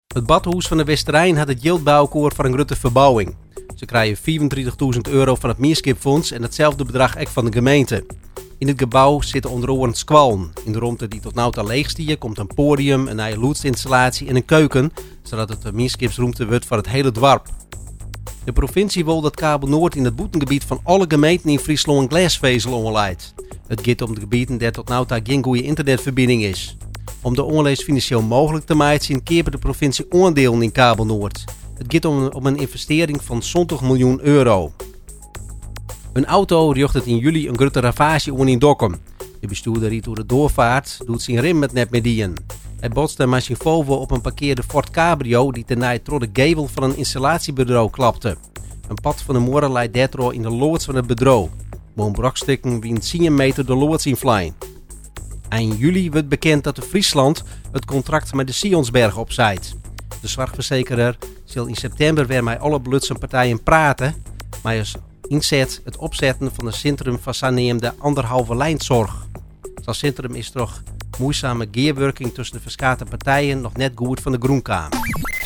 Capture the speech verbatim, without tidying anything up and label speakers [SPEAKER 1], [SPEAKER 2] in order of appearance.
[SPEAKER 1] Het badhuis van de Westerijn had het Jildbouwkoor voor een grote verbouwing. Ze krijgen vierentwintigduizend euro van het Meerskipfonds en hetzelfde bedrag ook van de gemeente. In het gebouw zitten onder andere squallen. In de ruimte die tot nu toe leeg stier komt een podium, een nieuwe loodsinstallatie en een keuken, zodat het een Meerskipsruimte wordt voor het hele dorp. De provincie wil dat Kabel Noord in het boetengebied van alle gemeenten in Friesland een glasvezel omleidt. Het gaat om de gebieden waar tot nu toe geen goede internetverbinding is. Om de onlees financieel mogelijk te maken, zien keert de provincie aandelen in Kabel Noord. Het gaat om, om een investering van zwantig miljoen euro. Een auto rjocht het in juli een grote ravage aan in Dokkum. De bestuurder riet door de doorvaart, doet zijn rim met net medien. Hij botste met zijn Volvo op een parkeerde Ford Cabrio die ten naaie door de gevel van een installatiebureau klapte. Een pad van de moren leidt daardoor in de loods van het bedrijf. Woon brokstukken wie een tien meter de loods in vliegen. Eind juli wordt bekend dat de Friesland het contract met de Sionsberg opzijt. De zorgverzekeraar zal in september weer met alle belutste partijen praten, maar als inzet het opzetten van een centrum van zogenaamde anderhalve lijnzorg. Zo'n centrum is toch moeizame gearworking tussen de verschillende partijen nog net goed van de Groenkamer.